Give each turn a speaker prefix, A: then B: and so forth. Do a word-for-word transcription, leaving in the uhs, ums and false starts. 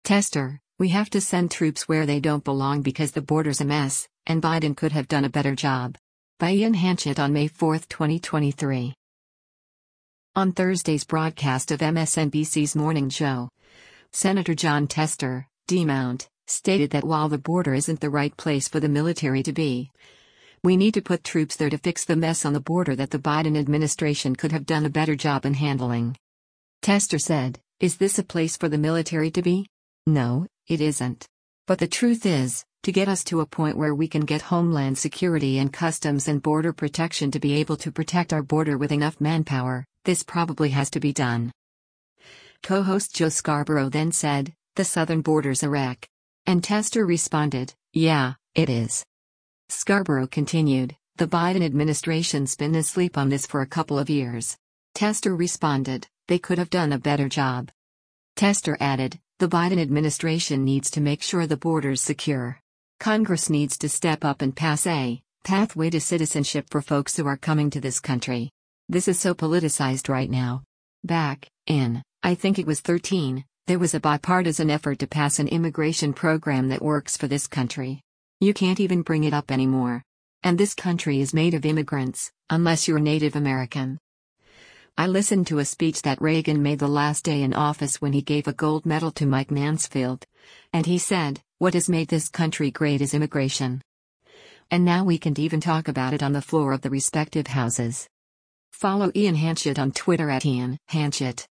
A: Tester, we have to send troops where they don't belong because the border's a mess, and Biden could have done a better job. By Ian Hanchett on May fourth, twenty twenty-three. On Thursday's broadcast of M S N B C's Morning Joe, Senator Jon Tester, D-Mount, stated that while the border isn't the right place for the military to be, we need to put troops there to fix the mess on the border that the Biden administration could have done a better job in handling. Tester said, "Is this a place for the military to be? No, it isn't. But the truth is, to get us to a point where we can get Homeland Security and Customs and Border Protection to be able to protect our border with enough manpower, this probably has to be done." Co-host Joe Scarborough then said, "The southern border's a wreck." And Tester responded, "Yeah, it is." Scarborough continued, "The Biden administration's been asleep on this for a couple of years." Tester responded, "They could have done a better job." Tester added, "The Biden administration needs to make sure the border's secure. Congress needs to step up and pass a pathway to citizenship for folks who are coming to this country. This is so politicized right now." Back in, I think it was thirteen, there was a bipartisan effort to pass an immigration program that works for this country. You can't even bring it up anymore. And this country is made of immigrants, unless you're Native American. I listened to a speech that Reagan made the last day in office when he gave a gold medal to Mike Mansfield. And he said, "What has made this country great is immigration." And now we can't even talk about it on the floor of the respective houses. Follow Ian Hanchett on Twitter at Ian Hanchett.